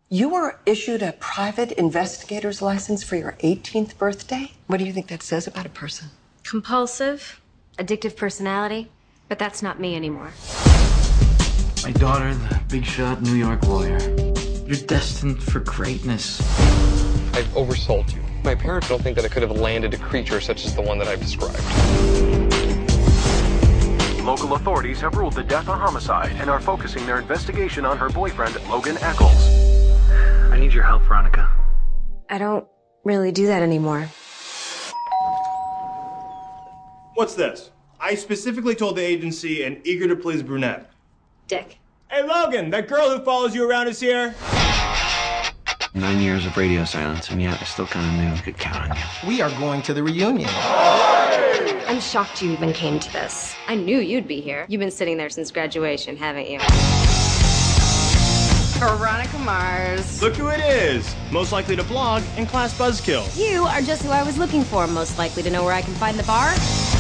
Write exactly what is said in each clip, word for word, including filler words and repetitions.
You were issued a private investigator's license for your eighteenth birthday? What do you think that says about a person? Compulsive, addictive personality, but that's not me anymore. My daughter, the big shot New York lawyer. You're destined for greatness. I've oversold you. My parents don't think that I could have landed a creature such as the one that I've described. Local authorities have ruled the death a homicide and are focusing their investigation on her boyfriend, Logan Eccles. I need your help, Veronica. I don't really do that anymore. What's this? I specifically told the agency an eager-to-please brunette. Dick. Hey, Logan, that girl who follows you around is here. Nine years of radio silence, and yet I still kind of knew I could count on you. We are going to the reunion. I'm shocked you even came to this. I knew you'd be here. You've been sitting there since graduation, haven't you? Veronica Mars. Look who it is. Most likely to blog and class buzzkill. You are just who I was looking for. Most likely to know where I can find the bar.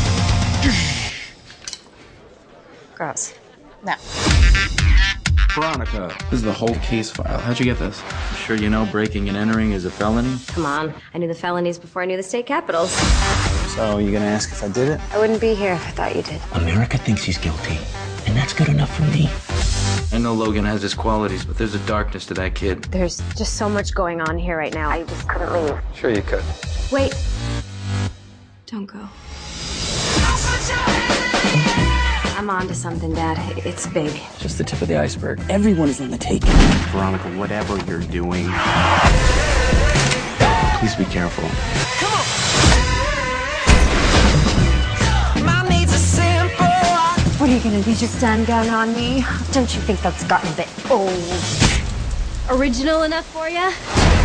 Gross. No. Veronica. This is the whole case file. How'd you get this? I'm sure you know breaking and entering is a felony? Come on. I knew the felonies before I knew the state capitals. So, you gonna ask if I did it? I wouldn't be here if I thought you did. America thinks he's guilty, and that's good enough for me. I know Logan has his qualities, but there's a darkness to that kid. There's just so much going on here right now. I just couldn't leave. Sure you could. Wait. Don't go. I'm on to something, Dad. It's big. Just the tip of the iceberg. Everyone is on the take. Veronica, whatever you're doing, please be careful. Come on! What are you gonna do, just stand down on me? Don't you think that's gotten a bit old? Original enough for you?